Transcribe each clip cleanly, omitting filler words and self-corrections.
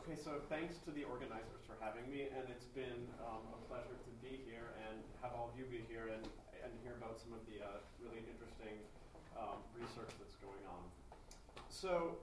Okay, so thanks to the organizers for having me, and it's been a pleasure to be here and have all of you be here and hear about some of the really interesting research that's going on. So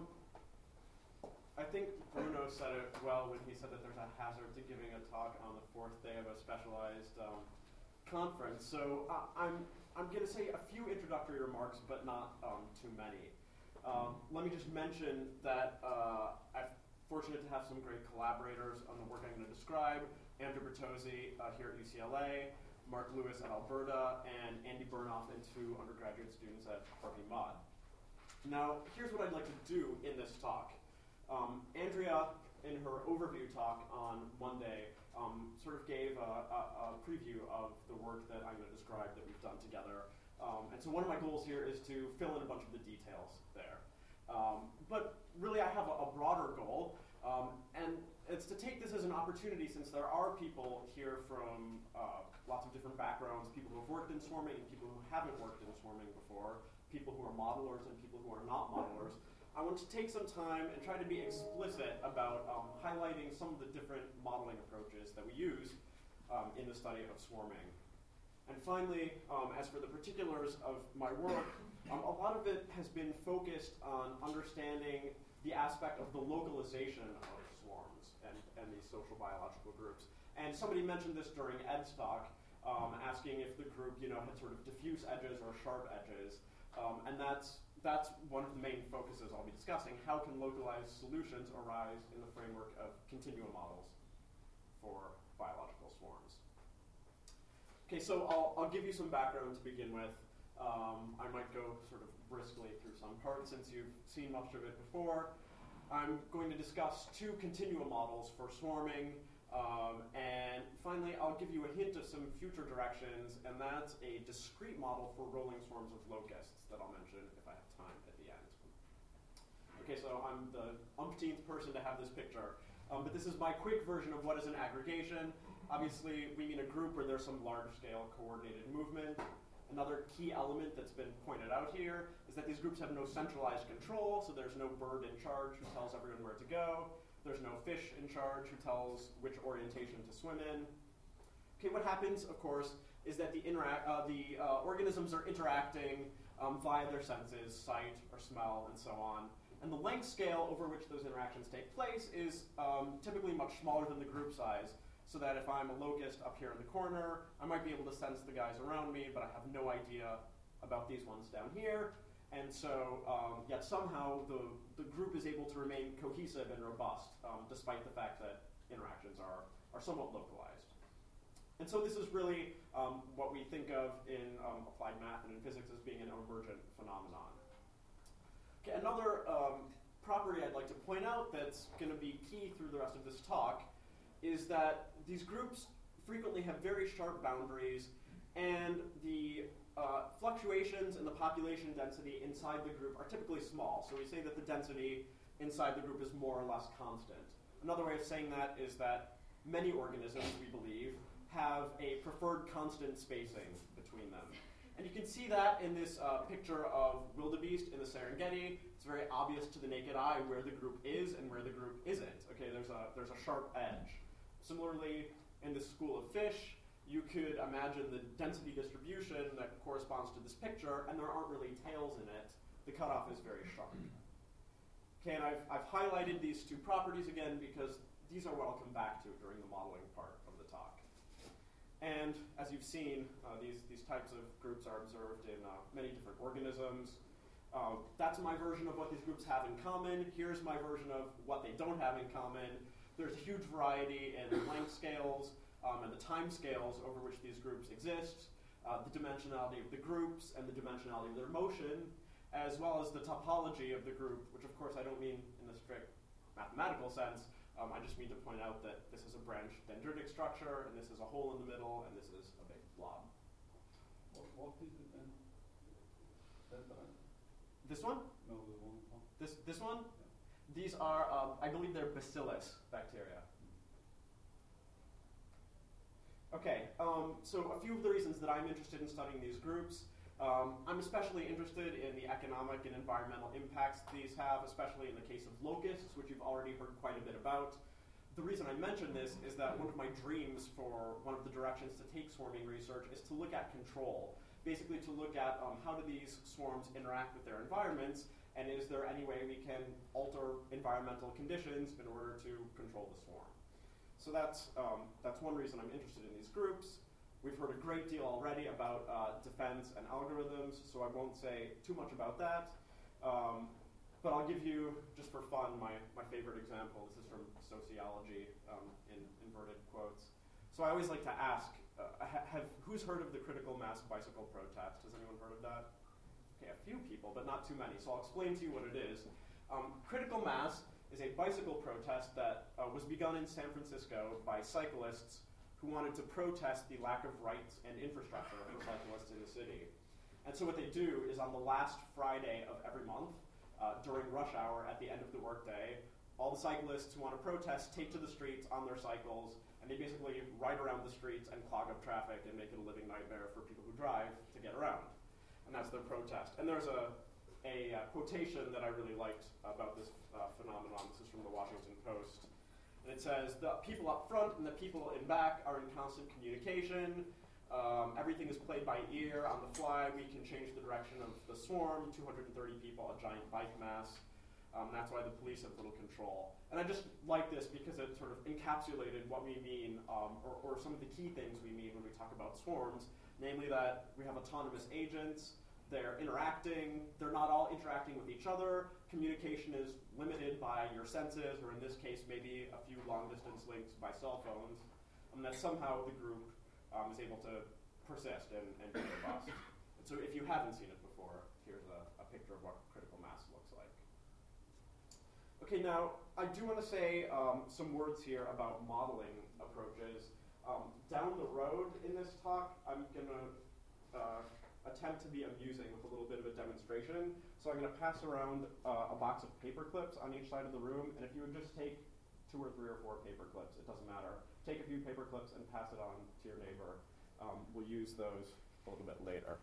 I think Bruno said it well when he said that there's a hazard to giving a talk on the fourth day of a specialized conference. So I'm going to say a few introductory remarks, but not too many. Let me just mention that I'm fortunate to have some great collaborators on the work I'm going to describe. Andrew Bertozzi here at UCLA, Mark Lewis at Alberta, and Andy Burnoff and two undergraduate students at Harvey Mudd. Now, here's what I'd like to do in this talk. Andrea, in her overview talk on Monday, sort of gave a preview of the work that I'm going to describe that we've done together. And so one of my goals here is to fill in a bunch of the details there. But really, I have a broader goal, and it's to take this as an opportunity, since there are people here from lots of different backgrounds, people who have worked in swarming and people who haven't worked in swarming before, people who are modelers and people who are not modelers. I want to take some time and try to be explicit about highlighting some of the different modeling approaches that we use in the study of swarming. And finally, as for the particulars of my work, a lot of it has been focused on understanding the aspect of the localization of swarms and these social biological groups. And somebody mentioned this during Ed's talk, asking if the group had sort of diffuse edges or sharp edges. And that's one of the main focuses I'll be discussing. How can localized solutions arise in the framework of continuum models for biological swarms? Okay, so I'll give you some background to begin with. I might go sort of briskly through some parts since you've seen much of it before. I'm going to discuss two continuum models for swarming, and finally I'll give you a hint of some future directions, and that's a discrete model for rolling swarms of locusts that I'll mention if I have time at the end. Okay, so I'm the umpteenth person to have this picture, but this is my quick version of what is an aggregation. Obviously, we mean a group where there's some large-scale coordinated movement. Another key element that's been pointed out here is that these groups have no centralized control, so there's no bird in charge who tells everyone where to go. There's no fish in charge who tells which orientation to swim in. Okay, what happens, of course, is that the organisms are interacting via their senses, sight or smell, and so on. And the length scale over which those interactions take place is typically much smaller than the group size, so that if I'm a locust up here in the corner, I might be able to sense the guys around me, but I have no idea about these ones down here. And so, yet somehow the group is able to remain cohesive and robust, despite the fact that interactions are somewhat localized. And so this is really what we think of in applied math and in physics as being an emergent phenomenon. Okay, another property I'd like to point out that's going to be key through the rest of this talk is that these groups frequently have very sharp boundaries, and the fluctuations in the population density inside the group are typically small. So we say that the density inside the group is more or less constant. Another way of saying that is that many organisms, we believe, have a preferred constant spacing between them. And you can see that in this picture of wildebeest in the Serengeti. It's very obvious to the naked eye where the group is and where the group isn't. Okay, there's a sharp edge. Similarly, in the school of fish, you could imagine the density distribution that corresponds to this picture, and there aren't really tails in it. The cutoff is very sharp. Okay, and I've highlighted these two properties again because these are what I'll come back to during the modeling part of the talk. And as you've seen, these types of groups are observed in many different organisms. That's my version of what these groups have in common. Here's my version of what they don't have in common. There's a huge variety in length scales and the time scales over which these groups exist, the dimensionality of the groups and the dimensionality of their motion, as well as the topology of the group, which of course I don't mean in the strict mathematical sense. I just mean to point out that this is a branched dendritic structure, and this is a hole in the middle, and this is a big blob. What is it then? This one? No, the one. This one? Yeah. These are, I believe they're bacillus bacteria. Okay, so a few of the reasons that I'm interested in studying these groups. I'm especially interested in the economic and environmental impacts these have, especially in the case of locusts, which you've already heard quite a bit about. The reason I mention this is that one of my dreams for one of the directions to take swarming research is to look at control. Basically to look at how do these swarms interact with their environments, and is there any way we can alter environmental conditions in order to control the swarm? So that's one reason I'm interested in these groups. We've heard a great deal already about defense and algorithms, so I won't say too much about that. But I'll give you, just for fun, my favorite example. This is from sociology, in inverted quotes. So I always like to ask, who's heard of the critical mass bicycle protest? Has anyone heard of that? Okay, a few people, but not too many. So I'll explain to you what it is. Critical mass is a bicycle protest that was begun in San Francisco by cyclists who wanted to protest the lack of rights and infrastructure for cyclists in the city. And so what they do is on the last Friday of every month, during rush hour at the end of the workday, all the cyclists who want to protest take to the streets on their cycles, and they basically ride around the streets and clog up traffic and make it a living nightmare for people who drive to get around. And that's their protest. And there's a quotation that I really liked about this phenomenon. This is from the Washington Post. And it says, the people up front and the people in back are in constant communication. Everything is played by ear, on the fly. We can change the direction of the swarm, 230 people, a giant bike mass. That's why the police have little control. And I just like this because it sort of encapsulated what we mean, or some of the key things we mean when we talk about swarms, namely that we have autonomous agents, they're interacting, they're not all interacting with each other, communication is limited by your senses, or in this case, maybe a few long-distance links by cell phones, and that somehow the group is able to persist and be robust. And so if you haven't seen it before, here's a picture of what critical mass looks like. Okay, now, I do want to say some words here about modeling approaches. Down the road in this talk, I'm going to attempt to be amusing with a little bit of a demonstration. So I'm going to pass around a box of paper clips on each side of the room, and if you would just take 2 or 3 or 4 paper clips, it doesn't matter. Take a few paper clips and pass it on to your neighbor. We'll use those a little bit later.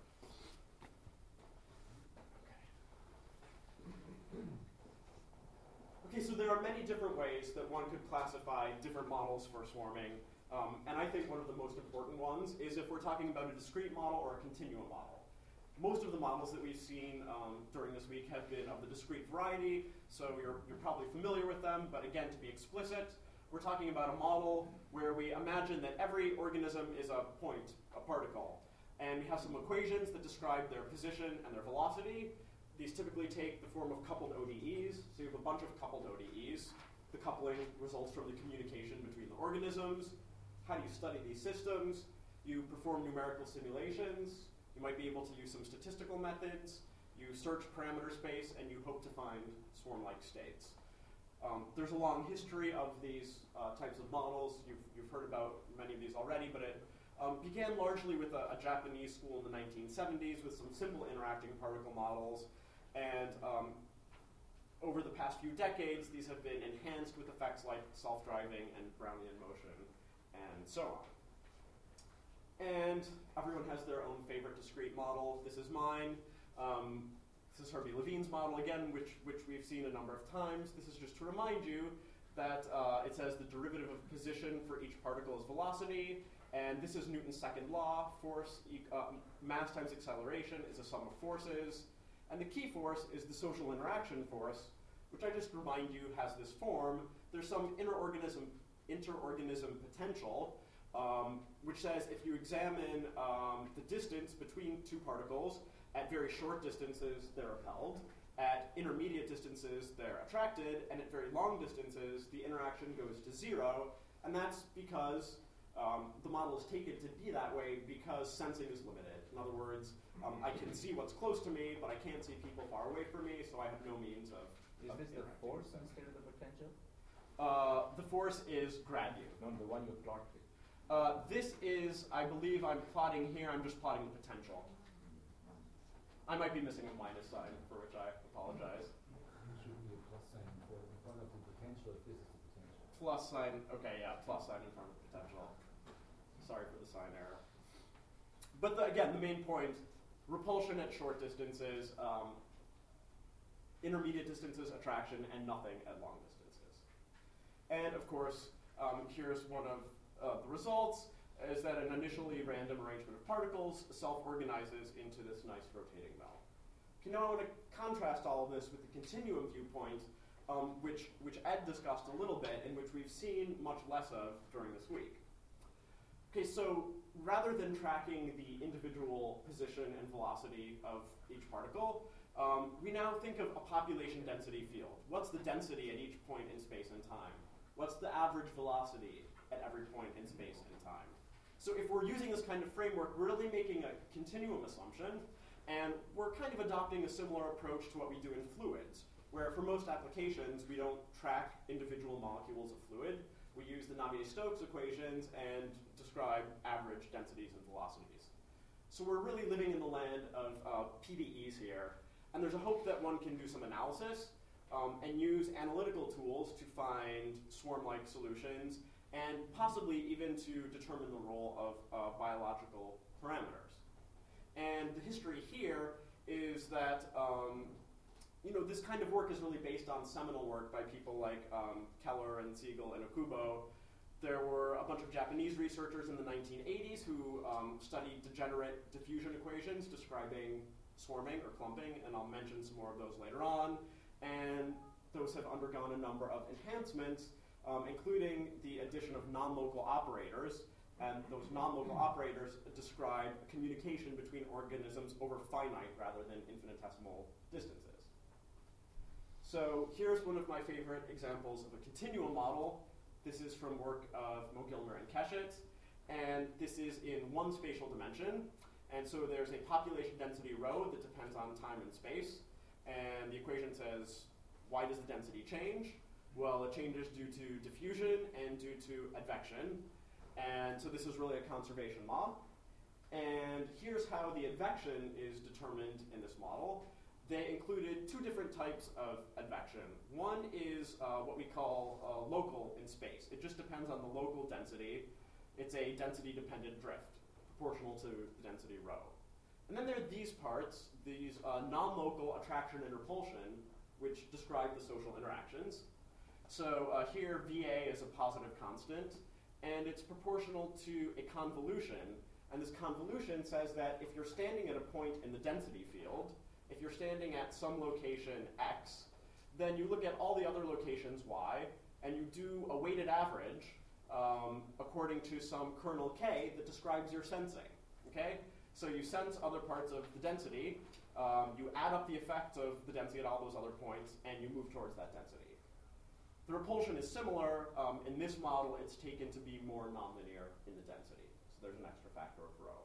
Okay, so there are many different ways that one could classify different models for swarming. And I think one of the most important ones is if we're talking about a discrete model or a continuum model. Most of the models that we've seen during this week have been of the discrete variety, so you're probably familiar with them, but again, to be explicit, we're talking about a model where we imagine that every organism is a point, a particle, and we have some equations that describe their position and their velocity. These typically take the form of coupled ODEs, so you have a bunch of coupled ODEs. The coupling results from the communication between the organisms. How do you study these systems? You perform numerical simulations. You might be able to use some statistical methods. You search parameter space, and you hope to find swarm-like states. There's a long history of these types of models. You've heard about many of these already, but it began largely with a Japanese school in the 1970s with some simple interacting particle models. And over the past few decades, these have been enhanced with effects like self-driving and Brownian motion, and so on. And everyone has their own favorite discrete model. This is mine. This is Herbie Levine's model, again, which we've seen a number of times. This is just to remind you that it says the derivative of position for each particle is velocity, and this is Newton's second law. Force, mass times acceleration is a sum of forces. And the key force is the social interaction force, which I just remind you has this form. There's some interorganism potential, which says if you examine the distance between 2 particles, at very short distances, they're repelled. At intermediate distances, they're attracted. And at very long distances, the interaction goes to 0. And that's because the model is taken to be that way because sensing is limited. In other words, I can see what's close to me, but I can't see people far away from me, so I have no means of Is this the force instead of the potential? The force is grad u. No, the one you plotted. This is, I believe I'm plotting here, I'm just plotting the potential. I might be missing a minus sign, for which I apologize. There should be a plus sign in front of the potential if this is the potential. Plus sign, okay, yeah, plus sign in front of the potential. Sorry for the sign error. But again, the main point repulsion at short distances, intermediate distances, attraction, and nothing at long distances. And of course, here's one of the results, is that an initially random arrangement of particles self-organizes into this nice rotating bell. Okay, now I want to contrast all of this with the continuum viewpoint, which Ed discussed a little bit, and which we've seen much less of during this week. Okay, so rather than tracking the individual position and velocity of each particle, we now think of a population density field. What's the density at each point in space and time? What's the average velocity at every point in space and time? So if we're using this kind of framework, we're really making a continuum assumption, and we're kind of adopting a similar approach to what we do in fluids, where for most applications, we don't track individual molecules of fluid. We use the Navier-Stokes equations and describe average densities and velocities. So we're really living in the land of PDEs here, and there's a hope that one can do some analysis and use analytical tools to find swarm-like solutions and possibly even to determine the role of biological parameters. And the history here is that this kind of work is really based on seminal work by people like Keller and Siegel and Okubo. There were a bunch of Japanese researchers in the 1980s who studied degenerate diffusion equations describing swarming or clumping, and I'll mention some more of those later on. And those have undergone a number of enhancements, including the addition of non-local operators. And those non-local operators describe communication between organisms over finite rather than infinitesimal distances. So here's one of my favorite examples of a continuum model. This is from work of Mo Gilmer and Keshet, and this is in one spatial dimension. And so there's a population density rho that depends on time and space, and the equation says, why does the density change? Well, it changes due to diffusion and due to advection. And so this is really a conservation law. And here's how the advection is determined in this model. They included two different types of advection. One is what we call local in space. It just depends on the local density. It's a density-dependent drift, proportional to the density rho. And then there are these parts, these non-local attraction and repulsion, which describe the social interactions. So here, VA is a positive constant, and it's proportional to a convolution. And this convolution says that if you're standing at a point in the density field, if you're standing at some location X, then you look at all the other locations Y, and you do a weighted average according to some kernel K that describes your sensing, okay? So you sense other parts of the density, you add up the effect of the density at all those other points, and you move towards that density. The repulsion is similar. In this model, it's taken to be more nonlinear in the density. So there's an extra factor of rho.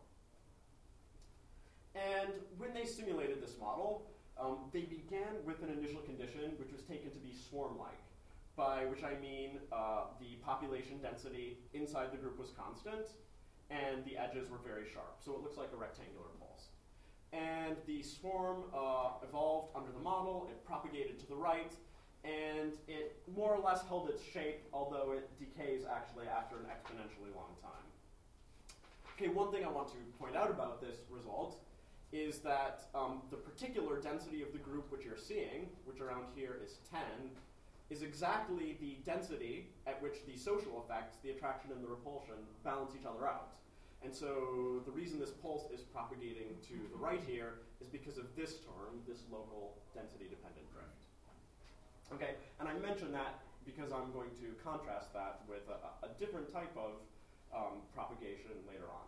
And when they simulated this model, they began with an initial condition which was taken to be swarm-like, by which I mean the population density inside the group was constant, and the edges were very sharp. So it looks like a rectangular pulse. And the swarm evolved under the model, it propagated to the right, and it more or less held its shape, although it decays actually after an exponentially long time. Okay, one thing I want to point out about this result is that the particular density of the group which you're seeing, which around here is 10, is exactly the density at which the social effects, the attraction and the repulsion, balance each other out. And so the reason this pulse is propagating to the right here is because of this term, this local density-dependent drift. Okay, and I mention that because I'm going to contrast that with a different type of propagation later on.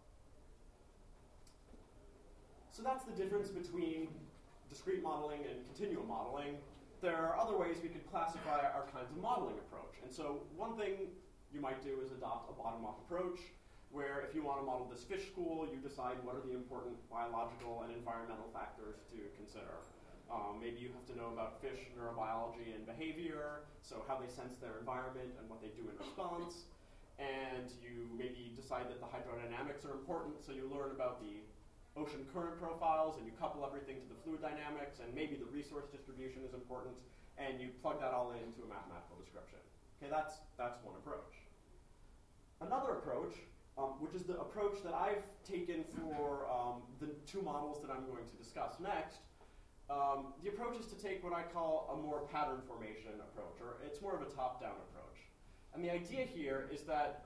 So that's the difference between discrete modeling and continuum modeling. There are other ways we could classify our kinds of modeling approach. And so one thing you might do is adopt a bottom-up approach, where if you want to model this fish school, you decide what are the important biological and environmental factors to consider. Maybe you have to know about fish neurobiology and behavior, so how they sense their environment and what they do in response. And you maybe decide that the hydrodynamics are important, so you learn about the ocean current profiles, and you couple everything to the fluid dynamics, and maybe the resource distribution is important, and you plug that all into a mathematical description. Okay, that's one approach. Another approach which is the approach that I've taken for the two models that I'm going to discuss next. The approach is to take what I call a more pattern formation approach, or it's more of a top-down approach. And the idea here is that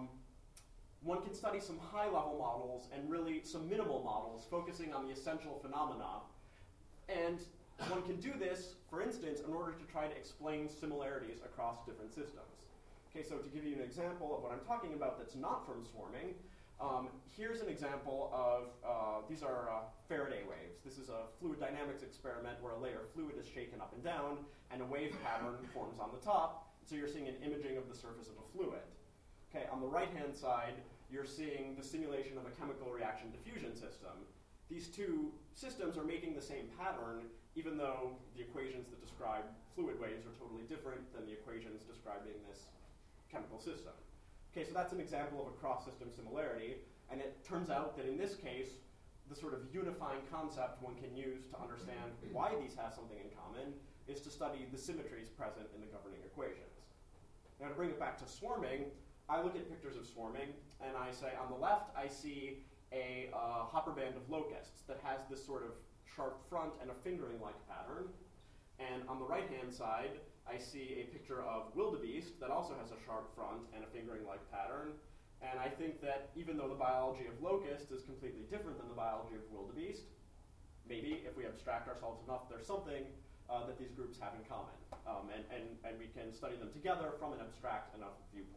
one can study some high-level models and really some minimal models focusing on the essential phenomena. And one can do this, for instance, in order to try to explain similarities across different systems. Okay, so to give you an example of what I'm talking about that's not from swarming, here's an example of, these are Faraday waves. This is a fluid dynamics experiment where a layer of fluid is shaken up and down, and a wave pattern forms on the top. So you're seeing an imaging of the surface of a fluid. Okay, on the right-hand side, you're seeing the simulation of a chemical reaction diffusion system. These two systems are making the same pattern, even though the equations that describe fluid waves are totally different than the equations describing this chemical system. Okay, so that's an example of a cross-system similarity, and it turns out that in this case, the sort of unifying concept one can use to understand why these have something in common is to study the symmetries present in the governing equations. Now to bring it back to swarming, I look at pictures of swarming, and I say on the left, I see a hopper band of locusts that has this sort of sharp front and a fingering-like pattern. And on the right-hand side, I see a picture of wildebeest that also has a sharp front and a fingering-like pattern. And I think that even though the biology of locusts is completely different than the biology of wildebeest, maybe if we abstract ourselves enough, there's something that these groups have in common. And we can study them together from an abstract enough viewpoint.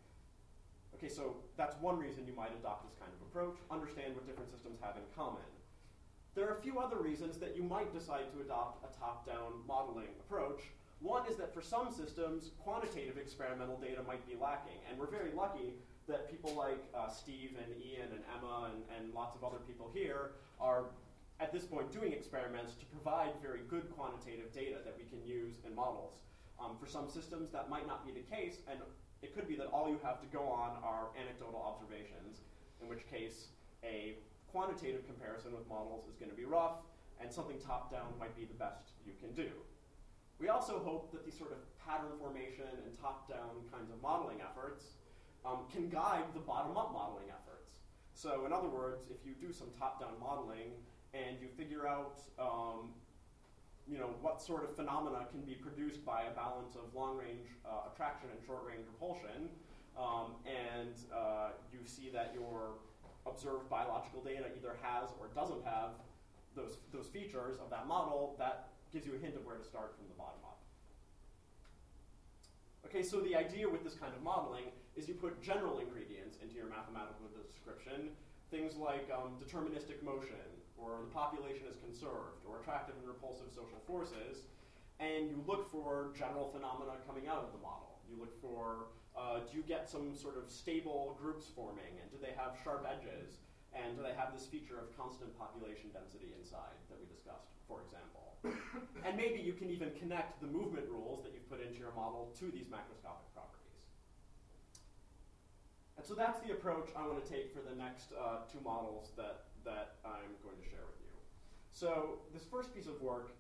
Okay, so that's one reason you might adopt this kind of approach, understand what different systems have in common. There are a few other reasons that you might decide to adopt a top-down modeling approach. One is that for some systems, quantitative experimental data might be lacking, and we're very lucky that people like Steve and Ian and Emma and lots of other people here are, at this point, doing experiments to provide very good quantitative data that we can use in models. For some systems, that might not be the case, and it could be that all you have to go on are anecdotal observations, in which case a quantitative comparison with models is going to be rough, and something top-down might be the best you can do. We also hope that these sort of pattern formation and top-down kinds of modeling efforts can guide the bottom-up modeling efforts. So in other words, if you do some top-down modeling and you figure out what sort of phenomena can be produced by a balance of long-range attraction and short-range repulsion, and you see that your observed biological data either has or doesn't have those features of that model, that gives you a hint of where to start from the bottom up. Okay, so the idea with this kind of modeling is you put general ingredients into your mathematical description, things like deterministic motion, or the population is conserved, or attractive and repulsive social forces, and you look for general phenomena coming out of the model. You look for, do you get some sort of stable groups forming, and do they have sharp edges, and do they have this feature of constant population density inside that we discussed, for example. And maybe you can even connect the movement rules that you've put into your model to these macroscopic properties. And so that's the approach I want to take for the next two models that I'm going to share with you. So this first piece of work,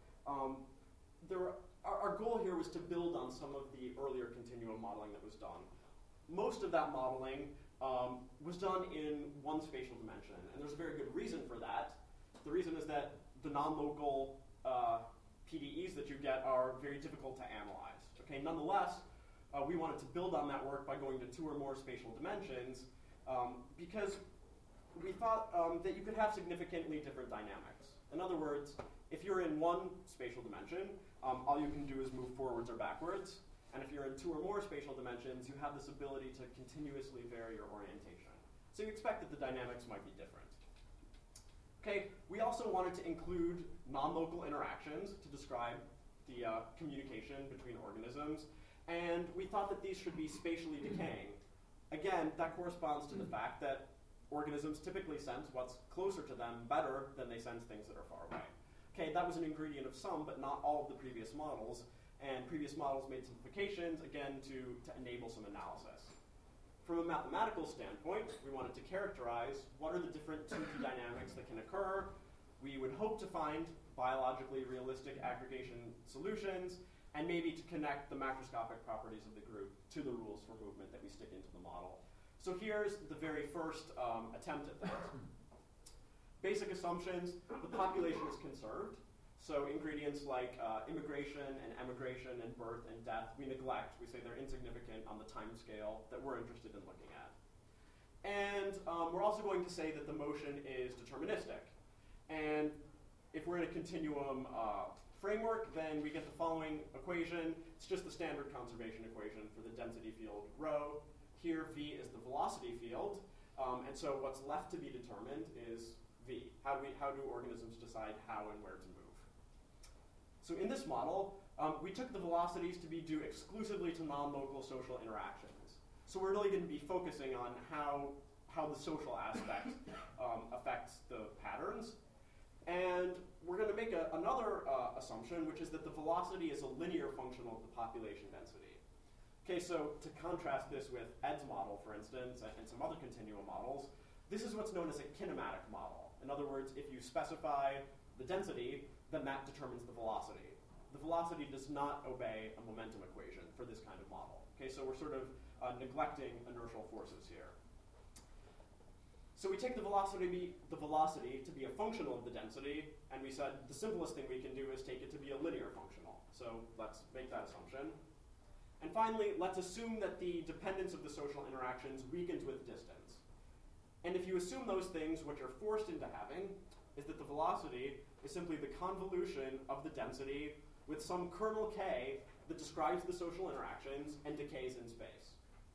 our goal here was to build on some of the earlier continuum modeling that was done. Most of that modeling was done in one spatial dimension, and there's a very good reason for that. The reason is that the non-local PDEs that you get are very difficult to analyze. Okay, nonetheless, we wanted to build on that work by going to two or more spatial dimensions because we thought that you could have significantly different dynamics. In other words, if you're in one spatial dimension, all you can do is move forwards or backwards. And if you're in two or more spatial dimensions, you have this ability to continuously vary your orientation. So you expect that the dynamics might be different. Okay, we also wanted to include non-local interactions to describe the communication between organisms, and we thought that these should be spatially decaying. Again, that corresponds to the fact that organisms typically sense what's closer to them better than they sense things that are far away. Okay, that was an ingredient of some, but not all of the previous models, and previous models made simplifications, again, to enable some analysis. From a mathematical standpoint, we wanted to characterize what are the different 2D dynamics that can occur. We would hope to find biologically realistic aggregation solutions, and maybe to connect the macroscopic properties of the group to the rules for movement that we stick into the model. So here's the very first attempt at that. Basic assumptions: the population is conserved. So ingredients like immigration and emigration and birth and death we neglect. We say they're insignificant on the time scale that we're interested in looking at. And we're also going to say that the motion is deterministic. And if we're in a continuum framework, then we get the following equation. It's just the standard conservation equation for the density field rho. Here, v is the velocity field. And so what's left to be determined is v. How do organisms decide how and where to move? So in this model, we took the velocities to be due exclusively to non-local social interactions. So we're really going to be focusing on how the social aspect affects the patterns. And we're going to make another assumption, which is that the velocity is a linear function of the population density. Okay, so to contrast this with Ed's model, for instance, and some other continuum models, this is what's known as a kinematic model. In other words, if you specify the density, then that determines the velocity. The velocity does not obey a momentum equation for this kind of model. Okay, so we're sort of neglecting inertial forces here. So we take the velocity to be a functional of the density, and we said the simplest thing we can do is take it to be a linear functional. So let's make that assumption. And finally, let's assume that the dependence of the social interactions weakens with distance. And if you assume those things, which are forced into having, is that the velocity is simply the convolution of the density with some kernel k that describes the social interactions and decays in space.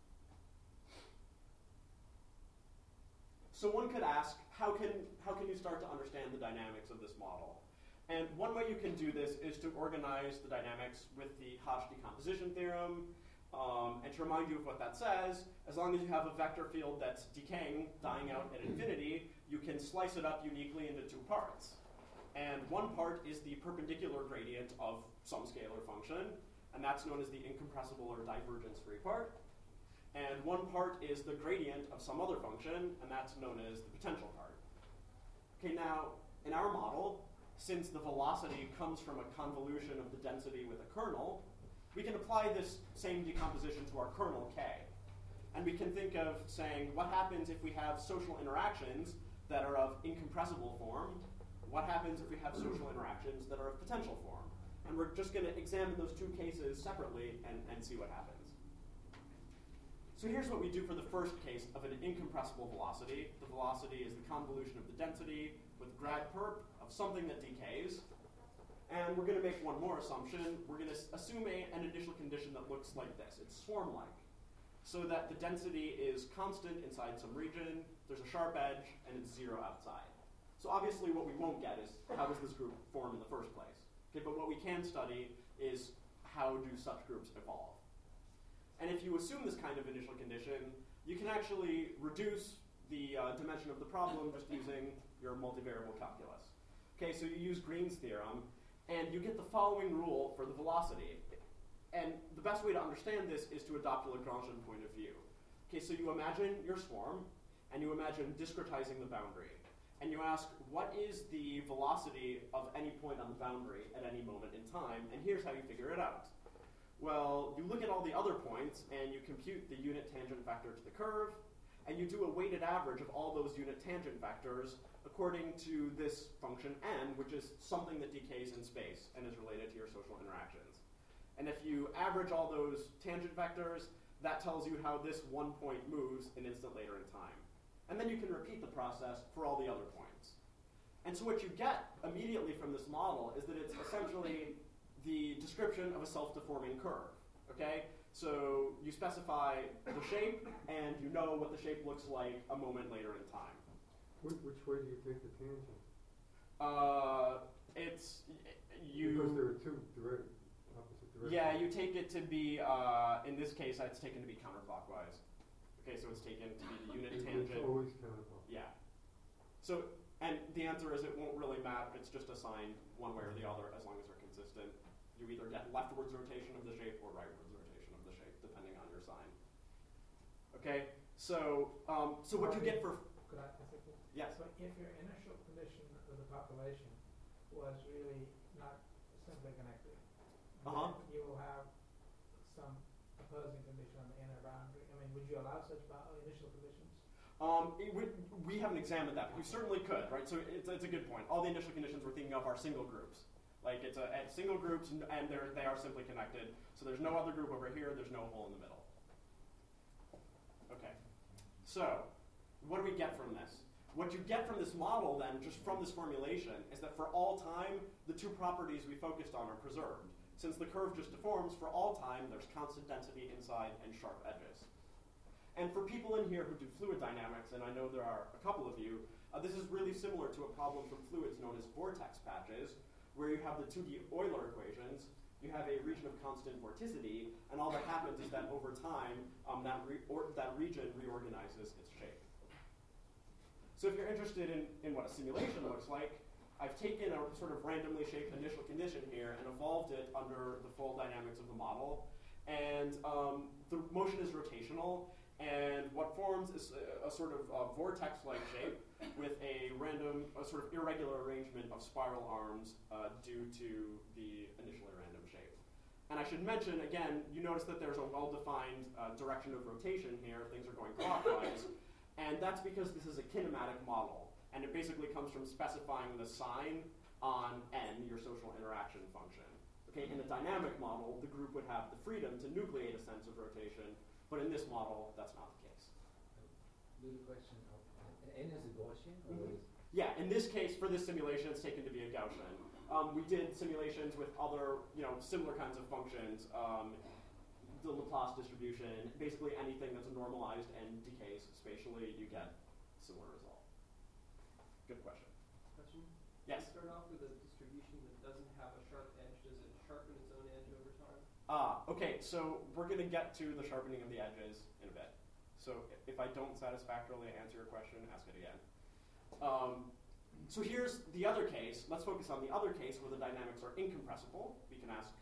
So one could ask, how can you start to understand the dynamics of this model? And one way you can do this is to organize the dynamics with the Hodge decomposition theorem. And to remind you of what that says, as long as you have a vector field that's decaying, dying out at infinity, you can slice it up uniquely into two parts. And one part is the perpendicular gradient of some scalar function, and that's known as the incompressible or divergence-free part. And one part is the gradient of some other function, and that's known as the potential part. Okay, now, in our model, since the velocity comes from a convolution of the density with a kernel, we can apply this same decomposition to our kernel k. And we can think of saying, what happens if we have social interactions that are of incompressible form? What happens if we have social interactions that are of potential form? And we're just going to examine those two cases separately and see what happens. So here's what we do for the first case of an incompressible velocity. The velocity is the convolution of the density with grad perp of something that decays. And we're going to make one more assumption. We're going to assume an initial condition that looks like this. It's swarm-like, so that the density is constant inside some region, there's a sharp edge, and it's zero outside. So obviously what we won't get is how does this group form in the first place. Okay, but what we can study is how do such groups evolve. And if you assume this kind of initial condition, you can actually reduce the dimension of the problem just using your multivariable calculus. Okay, so you use Green's theorem, and you get the following rule for the velocity. And the best way to understand this is to adopt a Lagrangian point of view. Okay, so you imagine your swarm, and you imagine discretizing the boundary. And you ask, what is the velocity of any point on the boundary at any moment in time? And here's how you figure it out. Well, you look at all the other points, and you compute the unit tangent vector to the curve, and you do a weighted average of all those unit tangent vectors according to this function n, which is something that decays in space and is related to your social interactions. And if you average all those tangent vectors, that tells you how this one point moves an instant later in time. And then you can repeat the process for all the other points. And so what you get immediately from this model is that it's essentially the description of a self-deforming curve. Okay? So you specify the shape, and you know what the shape looks like a moment later in time. Which way do you take the tangent? Because there are two opposite directions. Yeah, you take it to be, in this case, it's taken to be counterclockwise. Okay, so it's taken to be the unit tangent. It's always counterclockwise. Yeah. So, and the answer is it won't really matter. It's just a sign one way or the other as long as they're consistent. You either get leftwards rotation of the shape or rightwards rotation of the shape, depending on your sign. Okay, so what you get for... Could I ask a question? Yes. So if your initial condition of the population was really not simply connected, then you will have some closing condition on the inner boundary? I mean, would you allow such initial conditions? We haven't examined that, but we certainly could, right? So it's a good point. All the initial conditions we're thinking of are single groups. Like it's at single groups, and they are simply connected. So there's no other group over here. There's no hole in the middle. Okay. So what do we get from this? What you get from this model, then, just from this formulation, is that for all time, the two properties we focused on are preserved. Since the curve just deforms, for all time, there's constant density inside and sharp edges. And for people in here who do fluid dynamics, and I know there are a couple of you, this is really similar to a problem from fluids known as vortex patches, where you have the 2D Euler equations, you have a region of constant vorticity, and all that happens is that over time, that region reorganizes its shape. So if you're interested in what a simulation looks like, I've taken a sort of randomly shaped initial condition here and evolved it under the full dynamics of the model. And the motion is rotational, and what forms is a sort of vortex-like shape with a sort of irregular arrangement of spiral arms due to the initially random shape. And I should mention, again, you notice that there's a well-defined direction of rotation here. Things are going clockwise. And that's because this is a kinematic model. And it basically comes from specifying the sign on n, your social interaction function. Okay, in a dynamic model, the group would have the freedom to nucleate a sense of rotation. But in this model, that's not the case. Little question of n is a Gaussian? Or is Yeah, in this case, for this simulation, it's taken to be a Gaussian. We did simulations with other, similar kinds of functions. The Laplace distribution, basically anything that's normalized and decays spatially, you get similar result. Good question. Question? Yes? You start off with a distribution that doesn't have a sharp edge. Does it sharpen its own edge over time? Okay, so we're going to get to the sharpening of the edges in a bit. So if I don't satisfactorily answer your question, ask it again. So here's the other case. Let's focus on the other case where the dynamics are incompressible. We can ask,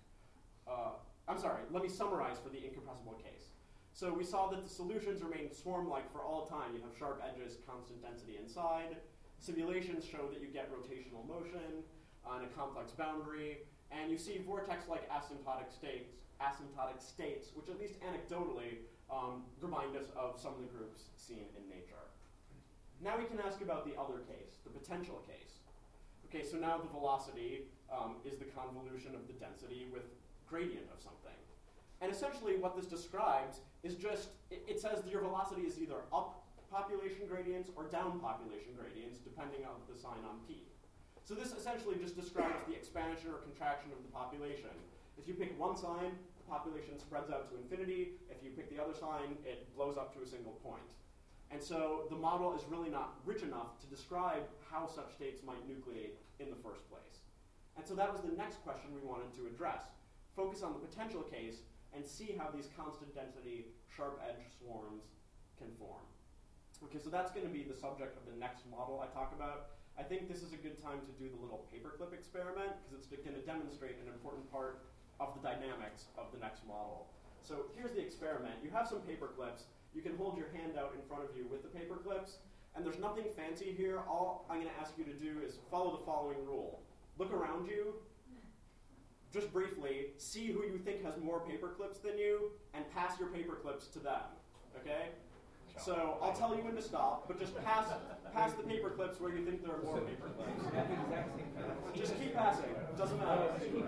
let me summarize for the incompressible case. So we saw that the solutions remain swarm-like for all time. You have sharp edges, constant density inside. Simulations show that you get rotational motion on a complex boundary, and you see vortex-like asymptotic states, which at least anecdotally remind us of some of the groups seen in nature. Now we can ask about the other case, the potential case. Okay, so now the velocity is the convolution of the density with gradient of something. And essentially what this describes is just, it says that your velocity is either up population gradients or down population gradients, depending on the sign on p. So this essentially just describes the expansion or contraction of the population. If you pick one sign, the population spreads out to infinity. If you pick the other sign, it blows up to a single point. And so the model is really not rich enough to describe how such states might nucleate in the first place. And so that was the next question we wanted to address. Focus on the potential case and see how these constant density sharp edge swarms can form. Okay, so that's going to be the subject of the next model I talk about. I think this is a good time to do the little paperclip experiment because it's going to demonstrate an important part of the dynamics of the next model. So here's the experiment. You have some paper clips. You can hold your hand out in front of you with the paper clips, and there's nothing fancy here. All I'm going to ask you to do is follow the following rule. Look around you, just briefly, see who you think has more paper clips than you, and pass your paper clips to them, okay? So I'll tell you when to stop, but just pass the paper clips where you think there are more paper clips. Just keep passing, doesn't matter.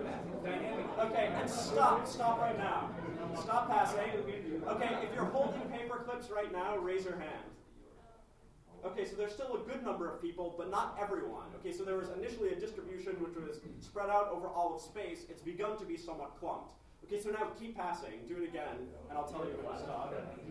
Okay, and stop right now. Stop passing. Okay, if you're holding paper clips right now, raise your hand. Okay, so there's still a good number of people, but not everyone. Okay, so there was initially a distribution which was spread out over all of space. It's begun to be somewhat clumped. Okay, so now keep passing. Do it again, and I'll tell you when to stop.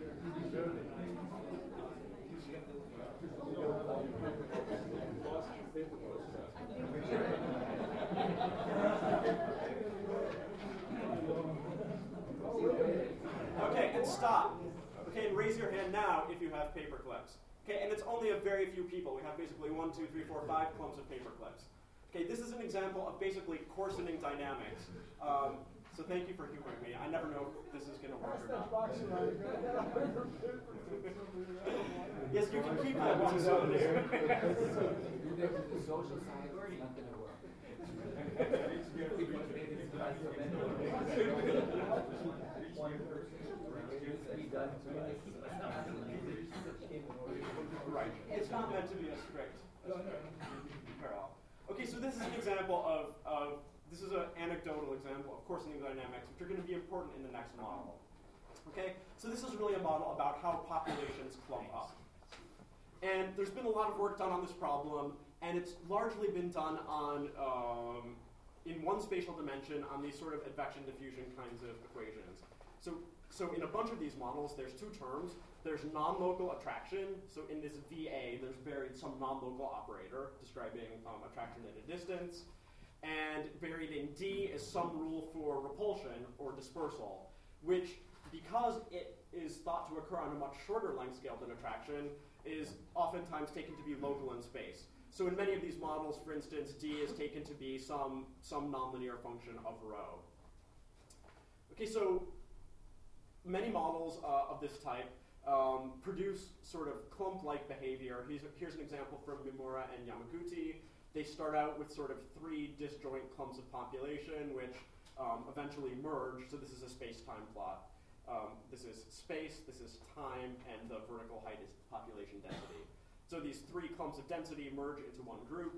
Okay, and stop. Okay, and raise your hand now if you have paper clips. Okay, and it's only a very few people. We have basically 1, 2, 3, 4, 5 clumps of paper clips. Okay, this is an example of basically coarsening dynamics. So thank you for humoring me. I never know if this is going to work or not. Yes, you can keep that one souvenir. The social side is not going to work. Right. It's not meant to be a strict parallel. Okay, so this is an example of this is an anecdotal example of coarsening dynamics, which are going to be important in the next model. Okay, so this is really a model about how populations clump up. And there's been a lot of work done on this problem, and it's largely been done on in one spatial dimension on these sort of advection diffusion kinds of equations. So in a bunch of these models, there's two terms. There's non-local attraction. So in this VA, there's buried some non-local operator describing attraction at a distance. And buried in D is some rule for repulsion or dispersal, which, because it is thought to occur on a much shorter length scale than attraction, is oftentimes taken to be local in space. So in many of these models, for instance, D is taken to be some nonlinear function of rho. Okay, so many models of this type produce sort of clump-like behavior. Here's an example from Mimura and Yamaguchi. They start out with sort of three disjoint clumps of population, which eventually merge. So this is a space-time plot. This is space, this is time, and the vertical height is population density. So these three clumps of density merge into one group,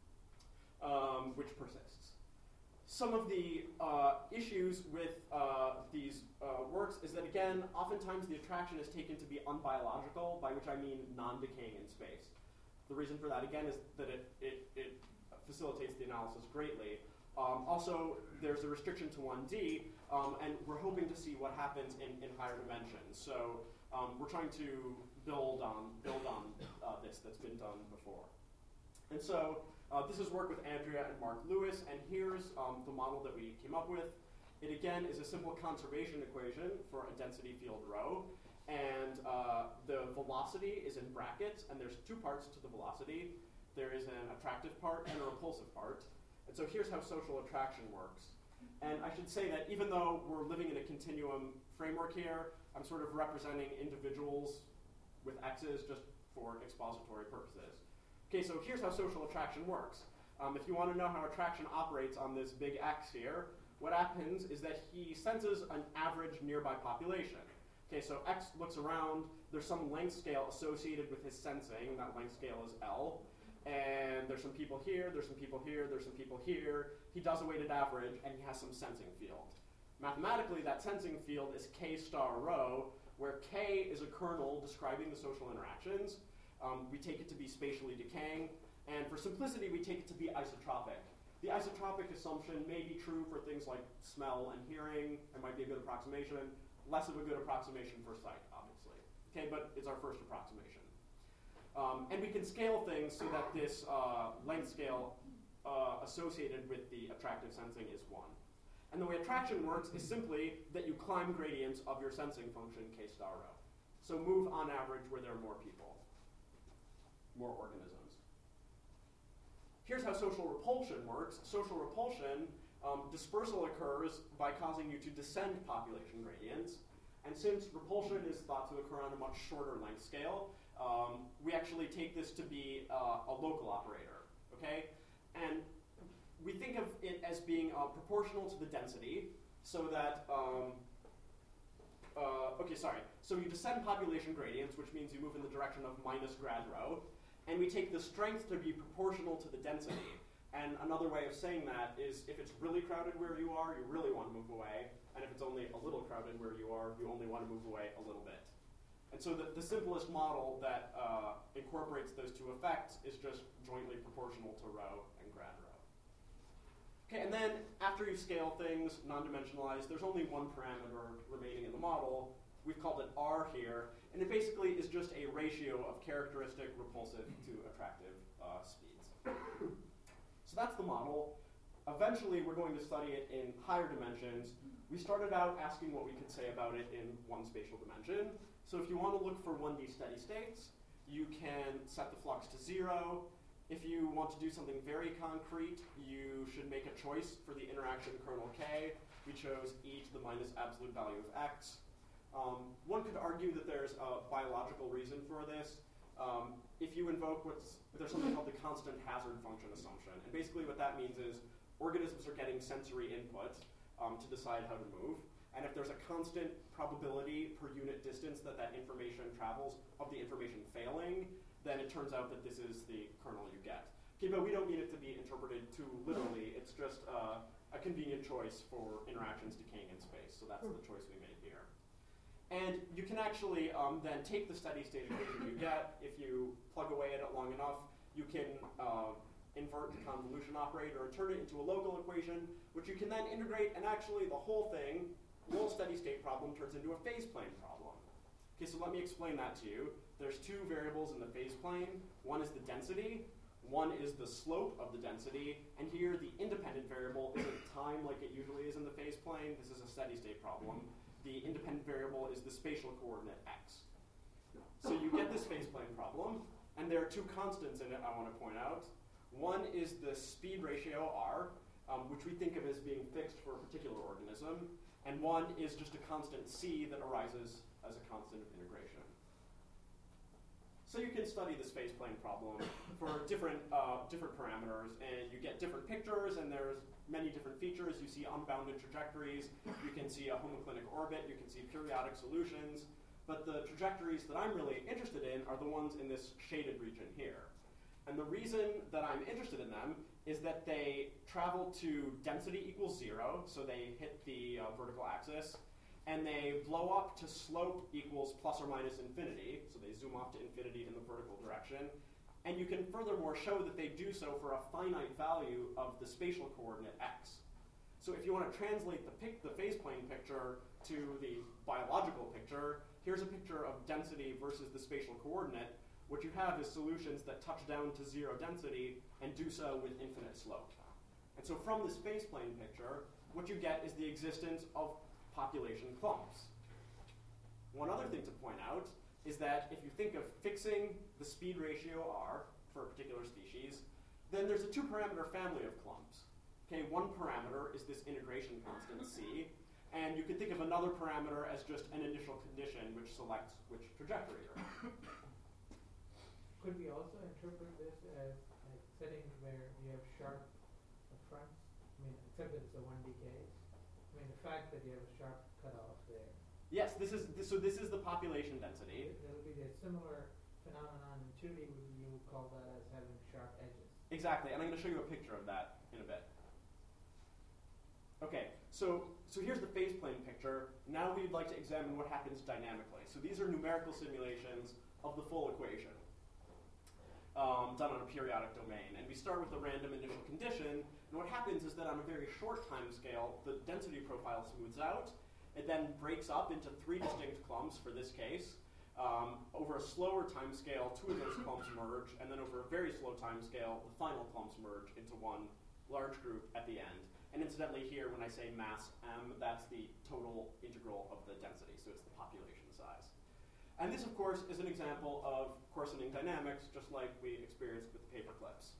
which persists. Some of the issues with these works is that, again, oftentimes the attraction is taken to be unbiological, by which I mean non-decaying in space. The reason for that, again, is that it facilitates the analysis greatly. Also, there's a restriction to 1D, and we're hoping to see what happens in higher dimensions. So we're trying to build on this that's been done before. And so this is work with Andrea and Mark Lewis, and here's the model that we came up with. It, again, is a simple conservation equation for a density field rho. And the velocity is in brackets, and there's two parts to the velocity. There is an attractive part and a repulsive part. And so here's how social attraction works. And I should say that even though we're living in a continuum framework here, I'm sort of representing individuals with x's just for expository purposes. Okay, so here's how social attraction works. If you want to know how attraction operates on this big X here, what happens is that he senses an average nearby population. Okay, so X looks around, there's some length scale associated with his sensing, that length scale is L, and there's some people here, there's some people here, there's some people here. He does a weighted average, and he has some sensing field. Mathematically, that sensing field is K star rho, where K is a kernel describing the social interactions. We take it to be spatially decaying, and for simplicity, we take it to be isotropic. The isotropic assumption may be true for things like smell and hearing. It might be a good approximation. Less of a good approximation for sight, obviously. Okay, but it's our first approximation. And we can scale things so that this length scale associated with the attractive sensing is 1. And the way attraction works is simply that you climb gradients of your sensing function, K star rho. So move on average where there are more people, more organisms. Here's how social repulsion works. Social repulsion, dispersal occurs by causing you to descend population gradients. And since repulsion is thought to occur on a much shorter length scale, we actually take this to be a local operator, okay? And we think of it as being proportional to the density, so that, so you descend population gradients, which means you move in the direction of minus grad rho, and we take the strength to be proportional to the density. And another way of saying that is if it's really crowded where you are, you really want to move away, and if it's only a little crowded where you are, you only want to move away a little bit. And so the simplest model that incorporates those two effects is just jointly proportional to rho and grad rho. Okay, and then after you scale things, non-dimensionalized, there's only one parameter remaining in the model. We've called it R here, and it basically is just a ratio of characteristic repulsive to attractive speeds. So that's the model. Eventually, we're going to study it in higher dimensions. We started out asking what we could say about it in one spatial dimension. So if you want to look for 1D steady states, you can set the flux to 0. If you want to do something very concrete, you should make a choice for the interaction kernel K. We chose e to the minus absolute value of x. One could argue that there's a biological reason for this. If you invoke there's something called the constant hazard function assumption. And basically what that means is organisms are getting sensory input to decide how to move. and if there's a constant probability per unit distance that that information travels of the information failing, then it turns out that this is the kernel you get. Okay, but we don't need it to be interpreted too literally. It's just a convenient choice for interactions decaying in space. So that's the choice we made here. And you can actually then take the steady state equation you get. If you plug away at it long enough, you can invert the convolution operator and turn it into a local equation, which you can then integrate, and actually the whole steady state problem turns into a phase plane problem. Okay, so let me explain that to you. There's two variables in the phase plane. One is the density, one is the slope of the density, and here the independent variable isn't time like it usually is in the phase plane. This is a steady state problem. The independent variable is the spatial coordinate x. So you get this phase plane problem, and there are two constants in it I want to point out. One is the speed ratio r, which we think of as being fixed for a particular organism, and one is just a constant c that arises as a constant of integration. So you can study this phase plane problem for different parameters, and you get different pictures, and there's many different features. You see unbounded trajectories, you can see a homoclinic orbit, you can see periodic solutions, but the trajectories that I'm really interested in are the ones in this shaded region here. And the reason that I'm interested in them is that they travel to density equals 0, so they hit the vertical axis, and they blow up to slope equals plus or minus infinity, so they zoom off to infinity in the vertical direction. And you can furthermore show that they do so for a finite value of the spatial coordinate x. So if you want to translate the phase plane picture to the biological picture, here's a picture of density versus the spatial coordinate. What you have is solutions that touch down to 0 density and do so with infinite slope. And so from this phase plane picture, what you get is the existence of population clumps. One other thing to point out is that if you think of fixing the speed ratio r for a particular species, then there's a two-parameter family of clumps. Okay, one parameter is this integration constant c, and you can think of another parameter as just an initial condition which selects which trajectory you're in. Could we also interpret this as like settings where you have sharp fronts? I mean, except that it's a 1D case. I mean, the fact that you have a sharp cutoff there. Yes, this is the population density. It'll be a similar phenomenon in 2D. You would call that as having sharp edges. Exactly, and I'm going to show you a picture of that in a bit. Okay, so here's the phase plane picture. Now we'd like to examine what happens dynamically. So these are numerical simulations of the full equation. Done on a periodic domain. And we start with a random initial condition, and what happens is that on a very short time scale, the density profile smooths out. It then breaks up into 3 distinct clumps for this case. Over a slower time scale, 2 of those clumps merge, and then over a very slow time scale, the final clumps merge into one large group at the end. And incidentally here, when I say mass m, that's the total integral of the density, so it's the population size. And this, of course, is an example of coarsening dynamics, just like we experienced with paper clips.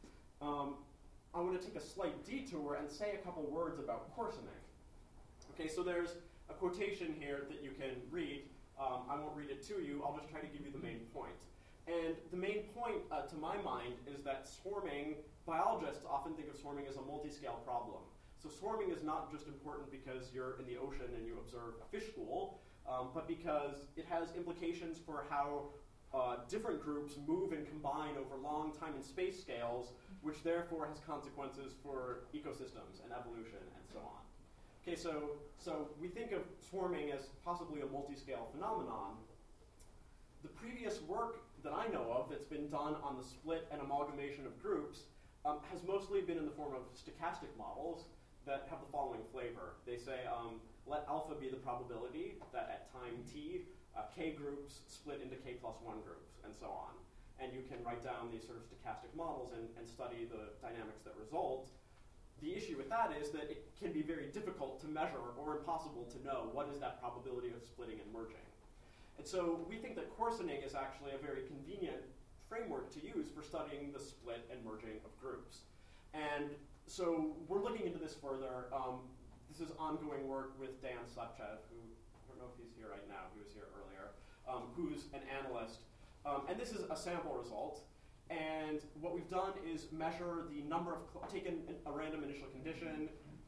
I want to take a slight detour and say a couple words about coarsening. Okay, so there's a quotation here that you can read. I won't read it to you. I'll just try to give you the main point. And the main point, to my mind, is that swarming, biologists often think of swarming as a multi-scale problem. So swarming is not just important because you're in the ocean and you observe a fish school, but because it has implications for how different groups move and combine over long time and space scales, which therefore has consequences for ecosystems and evolution and so on. Okay, so we think of swarming as possibly a multi-scale phenomenon. The previous work that I know of that's been done on the split and amalgamation of groups has mostly been in the form of stochastic models that have the following flavor. They say, let alpha be the probability that at time t, k groups split into k plus 1 groups, and so on. And you can write down these sort of stochastic models and study the dynamics that result. The issue with that is that it can be very difficult to measure or impossible to know what is that probability of splitting and merging. And so we think that coarsening is actually a very convenient framework to use for studying the split and merging of groups. And so we're looking into this further. This is ongoing work with Dan Slepchev, who, I don't know if he's here right now, he was here earlier, who's an analyst. And this is a sample result. And what we've done is measure the number of, taken a random initial condition,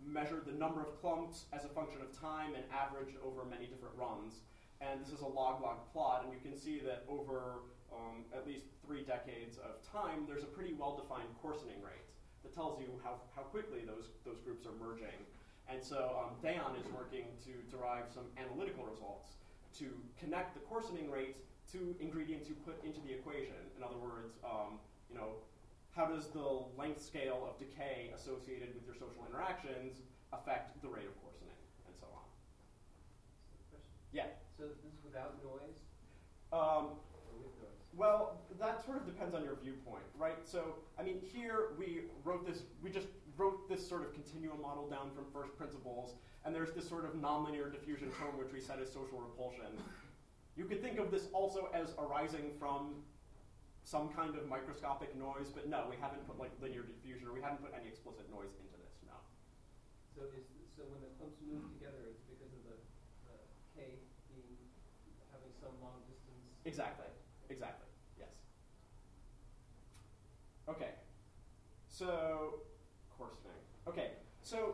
measured the number of clumps as a function of time and averaged over many different runs. And this is a log-log plot, and you can see that over at least 3 decades of time, there's a pretty well-defined coarsening rate that tells you how quickly those groups are merging. And so Dayon is working to derive some analytical results to connect the coarsening rate to ingredients you put into the equation. In other words, how does the length scale of decay associated with your social interactions affect the rate of coarsening, and so on. Yeah. So this is without noise? Or with noise? Well, that sort of depends on your viewpoint, right? So, I mean, here we just wrote this sort of continuum model down from first principles, and there's this sort of nonlinear diffusion term which we set as social repulsion. You could think of this also as arising from some kind of microscopic noise, but no, we haven't put like linear diffusion, or we haven't put any explicit noise into this, no. So when the clumps move together, it's because of the K having some long distance? Exactly, yes. Okay, so coarsening. Okay, so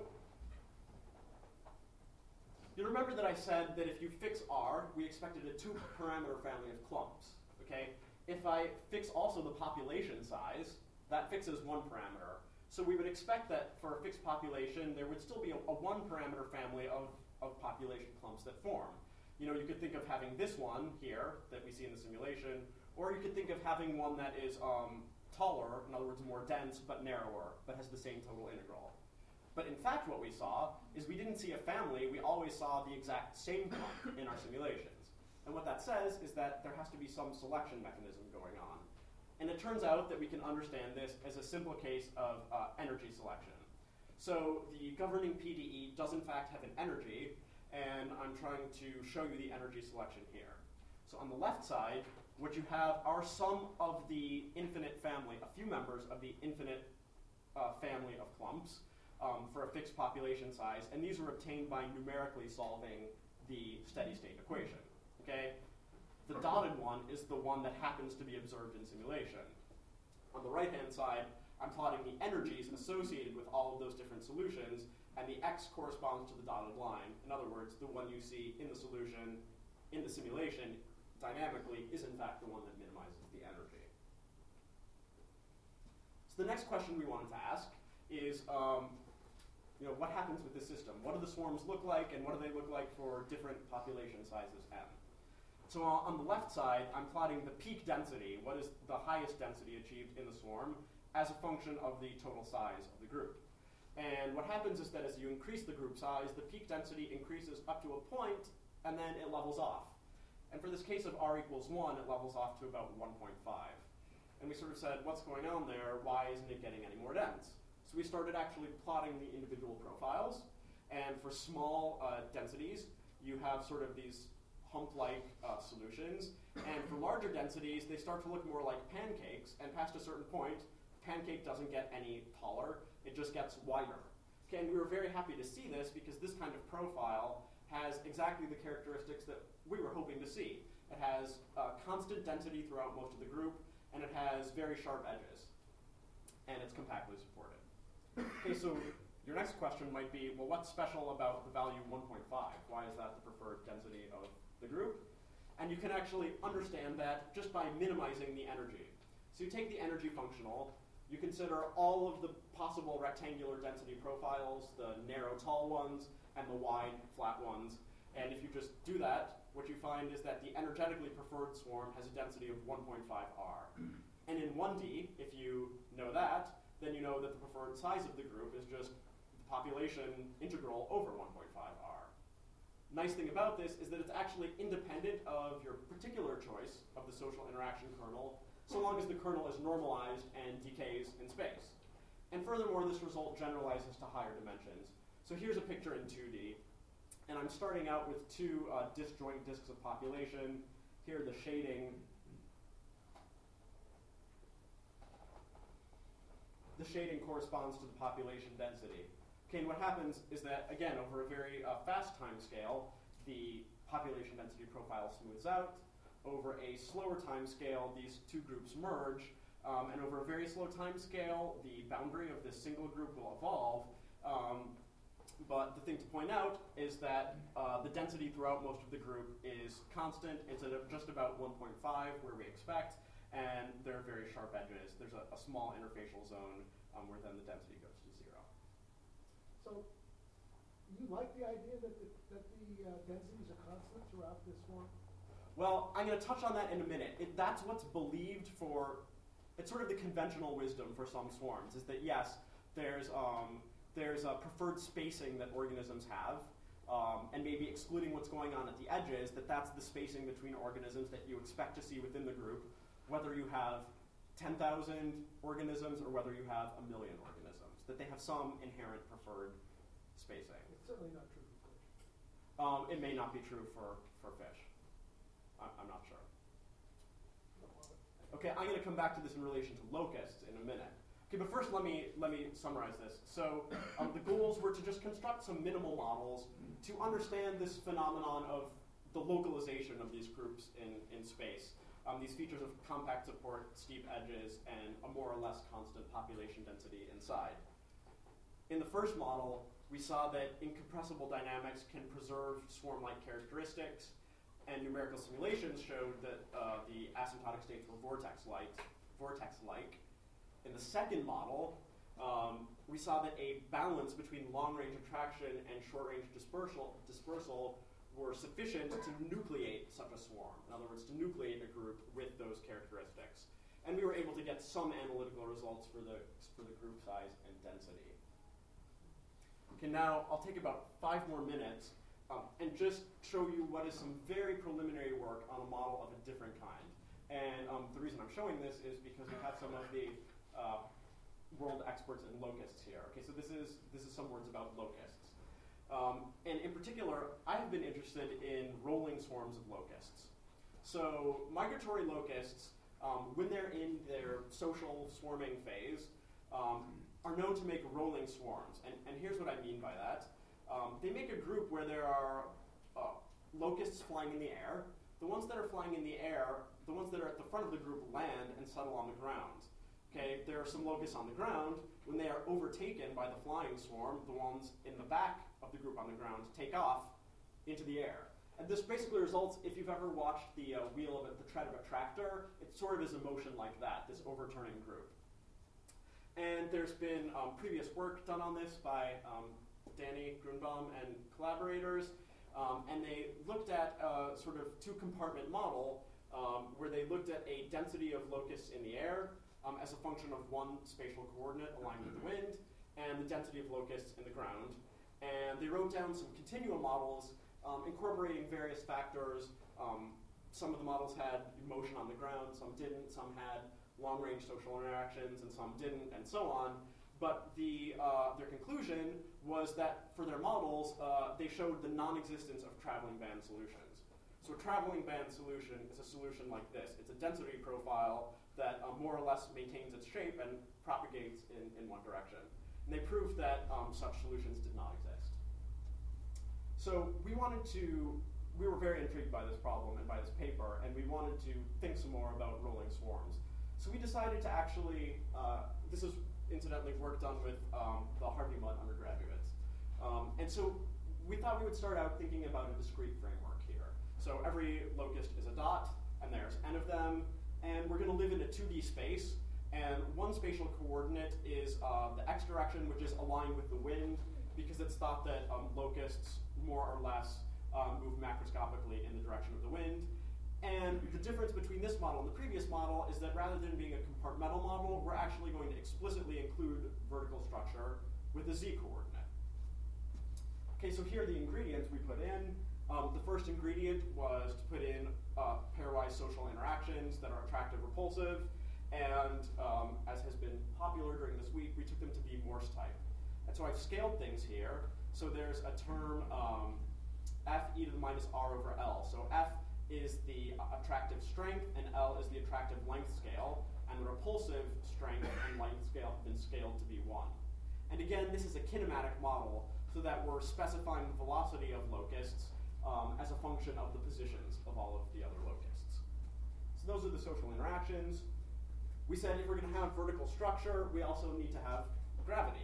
you remember that I said that if you fix R, we expected a 2-parameter family of clumps, okay? If I fix also the population size, that fixes 1 parameter. So we would expect that for a fixed population, there would still be a 1-parameter family of population clumps that form. You could think of having this one here that we see in the simulation, or you could think of having one that is taller, in other words, more dense, but narrower, but has the same total integral. But in fact, what we saw is we didn't see a family, we always saw the exact same clump in our simulations. And what that says is that there has to be some selection mechanism going on. And it turns out that we can understand this as a simple case of energy selection. So the governing PDE does in fact have an energy, and I'm trying to show you the energy selection here. So on the left side, what you have are some of the infinite family, a few members of the infinite family of clumps for a fixed population size, and these are obtained by numerically solving the steady state equation. Okay? The dotted one is the one that happens to be observed in simulation. On the right-hand side, I'm plotting the energies associated with all of those different solutions, and the x corresponds to the dotted line. In other words, the one you see in the solution, in the simulation, dynamically, is in fact the one that minimizes the energy. So the next question we wanted to ask is, what happens with this system? What do the swarms look like, and what do they look like for different population sizes m? So on the left side, I'm plotting the peak density, what is the highest density achieved in the swarm, as a function of the total size of the group. And what happens is that as you increase the group size, the peak density increases up to a point, and then it levels off. And for this case of r equals 1, it levels off to about 1.5. And we sort of said, what's going on there? Why isn't it getting any more dense? So we started actually plotting the individual profiles. And for small densities, you have sort of these hump-like solutions. And for larger densities, they start to look more like pancakes. And past a certain point, pancake doesn't get any taller. It just gets wider. Okay, and we were very happy to see this because this kind of profile has exactly the characteristics that we were hoping to see. It has constant density throughout most of the group, and it has very sharp edges. And it's compactly supported. Okay, so your next question might be, well, what's special about the value 1.5? Why is that the preferred density of the group? And you can actually understand that just by minimizing the energy. So you take the energy functional, you consider all of the possible rectangular density profiles, the narrow tall ones, and the wide flat ones. And if you just do that, what you find is that the energetically preferred swarm has a density of 1.5 R. And in 1D, if you know that, then you know that the preferred size of the group is just the population integral over 1.5 R. Nice thing about this is that it's actually independent of your particular choice of the social interaction kernel, so long as the kernel is normalized and decays in space. And furthermore, this result generalizes to higher dimensions. So here's a picture in 2D, and I'm starting out with two disjoint disks of population. Here the shading. The shading corresponds to the population density. Okay, and what happens is that, again, over a very fast time scale, the population density profile smooths out. Over a slower time scale, these two groups merge. And over a very slow time scale, the boundary of this single group will evolve. But the thing to point out is that the density throughout most of the group is constant. It's at just about 1.5 where we expect, and there are very sharp edges. There's a small interfacial zone where then the density goes to 0. So, you like the idea that the densities are constant throughout this swarm? Well, I'm going to touch on that in a minute. That's what's believed for, it's sort of the conventional wisdom for some swarms, is that yes, there's a preferred spacing that organisms have, and maybe excluding what's going on at the edges, that's the spacing between organisms that you expect to see within the group, whether you have 10,000 organisms or whether you have 1 million organisms, that they have some inherent preferred spacing. It's certainly not true for fish. It may not be true for fish. I'm not sure. Okay, I'm going to come back to this in relation to locusts in a minute. Okay, but first let me summarize this. So the goals were to just construct some minimal models to understand this phenomenon of the localization of these groups in space. These features of compact support, steep edges, and a more or less constant population density inside. In the first model, we saw that incompressible dynamics can preserve swarm-like characteristics, and numerical simulations showed that the asymptotic states were vortex-like. In the second model, we saw that a balance between long-range attraction and short-range dispersal were sufficient to nucleate such a swarm. In other words, to nucleate a group with those characteristics. And we were able to get some analytical results for the group size and density. Okay, now I'll take about 5 more minutes and just show you what is some very preliminary work on a model of a different kind. And the reason I'm showing this is because we have some of the world experts in locusts here. Okay, so this is some words about locusts. And in particular, I have been interested in rolling swarms of locusts. So migratory locusts, when they're in their social swarming phase, are known to make rolling swarms. And here's what I mean by that. They make a group where there are locusts flying in the air. The ones that are flying in the air, the ones that are at the front of the group land and settle on the ground. Okay, there are some locusts on the ground. When they are overtaken by the flying swarm, the ones in the back of the group on the ground take off into the air. And this basically results, if you've ever watched the the tread of a tractor, it sort of is a motion like that, this overturning group. And there's been previous work done on this by Danny Grunbaum and collaborators, and they looked at a sort of 2-compartment model where they looked at a density of locusts in the air as a function of one spatial coordinate aligned with the wind, and the density of locusts in the ground. And they wrote down some continuum models incorporating various factors. Some of the models had motion on the ground, some didn't, some had long-range social interactions, and some didn't, and so on. But their conclusion was that for their models, they showed the non-existence of traveling band solutions. So a traveling band solution is a solution like this. It's a density profile that more or less maintains its shape and propagates in one direction. And they proved that such solutions did not exist. So we were very intrigued by this problem and by this paper, and we wanted to think some more about rolling swarms. So we decided to actually, this is incidentally work done with the Harvey Mudd undergraduates. And so we thought we would start out thinking about a discrete framework here. So every locust is a dot, and there's n of them, and we're going to live in a 2D space, and one spatial coordinate is the x direction, which is aligned with the wind, because it's thought that locusts more or less move macroscopically in the direction of the wind. And the difference between this model and the previous model is that rather than being a compartmental model, we're actually going to explicitly include vertical structure with a z coordinate. Okay, so here are the ingredients we put in. The first ingredient was to put in pairwise social interactions that are attractive, repulsive, and as has been popular during this week, we took them to be Morse type. And so I've scaled things here. So there's a term f e to the minus r over L. So f is the attractive strength, and L is the attractive length scale, and the repulsive strength and length scale have been scaled to be 1. And again, this is a kinematic model, so that we're specifying the velocity of locusts as a function of the positions of all of the other locusts. So those are the social interactions. We said if we're going to have vertical structure, we also need to have gravity.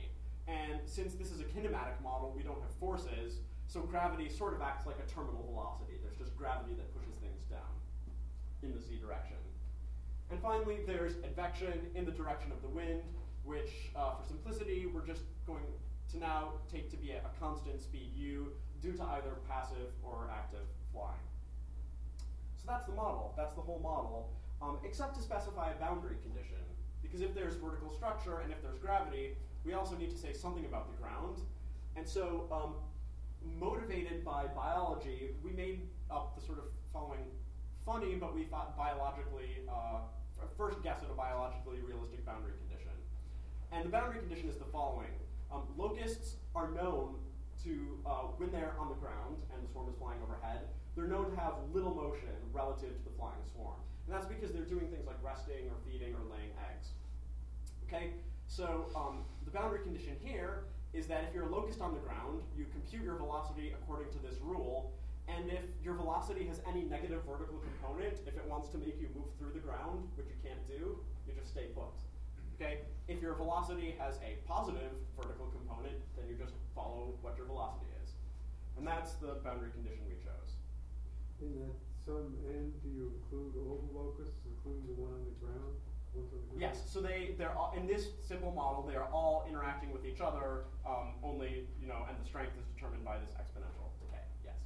And since this is a kinematic model, we don't have forces, so gravity sort of acts like a terminal velocity. There's just gravity that pushes things down in the z direction. And finally, there's advection in the direction of the wind, which, for simplicity, we're just going to now take to be a constant speed u due to either passive or active flying. So that's the model. That's the whole model, except to specify a boundary condition. Because if there's vertical structure and if there's gravity, we also need to say something about the ground. And so, motivated by biology, we made up the sort of following funny, but we thought biologically, first guess at a biologically realistic boundary condition. And the boundary condition is the following. Locusts are known to, when they're on the ground and the swarm is flying overhead, they're known to have little motion relative to the flying swarm. And that's because they're doing things like resting or feeding or laying eggs. Okay, so the boundary condition here is that if you're a locust on the ground, you compute your velocity according to this rule, and if your velocity has any negative vertical component, if it wants to make you move through the ground, which you can't do, you just stay put. Okay? If your velocity has a positive vertical component, then you just follow what your velocity is. And that's the boundary condition we chose. In that sum n, do you include all the locusts, including the one on the ground? Ones on the ground? Yes, so they're all, in this simple model, they are all interacting with each other, only, and the strength is determined by this exponential decay. Yes.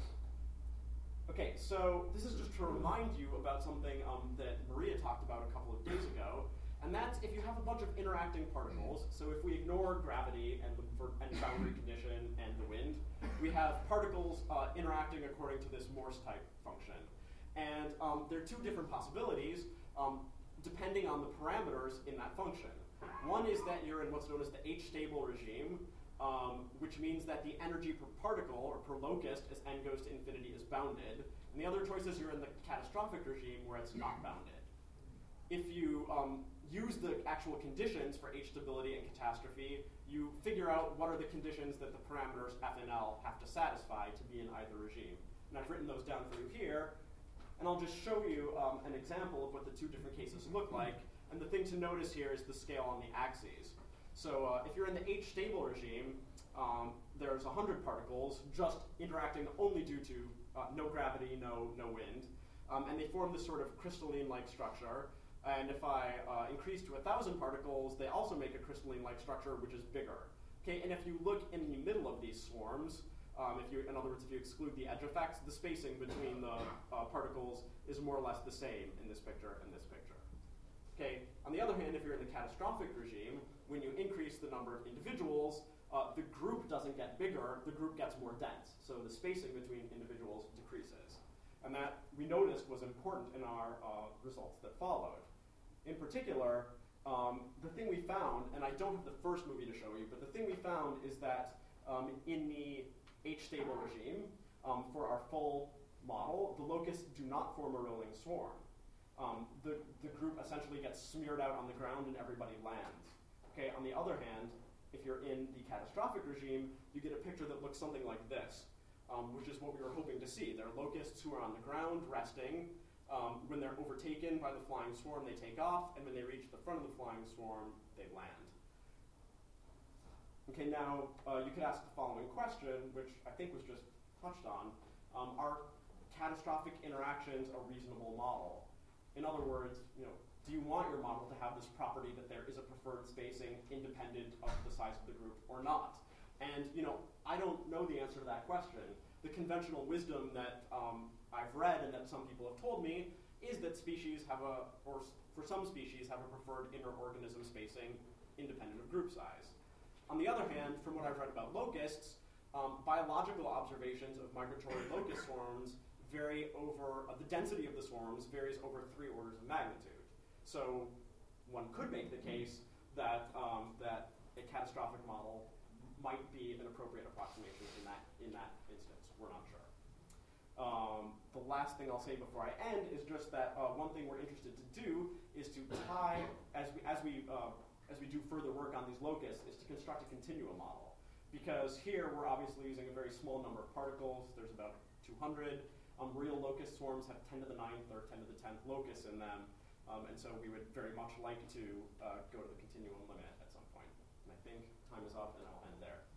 Okay, so this is just to remind you about something that Maria talked about a couple of days ago, and that's if you have a bunch of interacting particles, so if we ignore gravity and the boundary condition and the wind, we have particles interacting according to this Morse type function. And there are two different possibilities depending on the parameters in that function. One is that you're in what's known as the H-stable regime, which means that the energy per particle, or per locust, as n goes to infinity, is bounded. And the other choice is you're in the catastrophic regime, where it's not bounded. If you use the actual conditions for H-stability and catastrophe, you figure out what are the conditions that the parameters f and l have to satisfy to be in either regime. And I've written those down for you here. And I'll just show you an example of what the two different cases look like. And the thing to notice here is the scale on the axes. So if you're in the H-stable regime, there's 100 particles just interacting only due to no gravity, no wind. And they form this sort of crystalline-like structure. And if I increase to 1,000 particles, they also make a crystalline-like structure, which is bigger. Okay, and if you look in the middle of these swarms, in other words, if you exclude the edge effects, the spacing between the particles is more or less the same in this picture and this picture. Okay. On the other hand, if you're in the catastrophic regime, when you increase the number of individuals, the group doesn't get bigger, the group gets more dense. So the spacing between individuals decreases. And that, we noticed, was important in our results that followed. In particular, the thing we found, and I don't have the first movie to show you, but the thing we found is that in the H-stable regime, for our full model, the locusts do not form a rolling swarm. The group essentially gets smeared out on the ground and everybody lands. Okay. On the other hand, if you're in the catastrophic regime, you get a picture that looks something like this, which is what we were hoping to see. There are locusts who are on the ground resting. When they're overtaken by the flying swarm, they take off, and when they reach the front of the flying swarm, they land. Okay, now you could ask the following question, which I think was just touched on. Are catastrophic interactions a reasonable model? In other words, do you want your model to have this property that there is a preferred spacing independent of the size of the group or not? And I don't know the answer to that question. The conventional wisdom that I've read and that some people have told me is that species have or for some species have a preferred inter-organism spacing independent of group size. On the other hand, from what I've read about locusts, biological observations of migratory locust swarms vary over, the density of the swarms varies over 3 orders of magnitude. So one could make the case that that a catastrophic model might be an appropriate approximation in that instance. We're not sure. The last thing I'll say before I end is just that one thing we're interested to do is to tie, as we do further work on these locusts, is to construct a continuum model. Because here we're obviously using a very small number of particles. There's about 200. Real locust swarms have 10 to the 9th or 10 to the 10th locusts in them. And so we would very much like to go to the continuum limit at some point. And I think time is up, and I'll end there.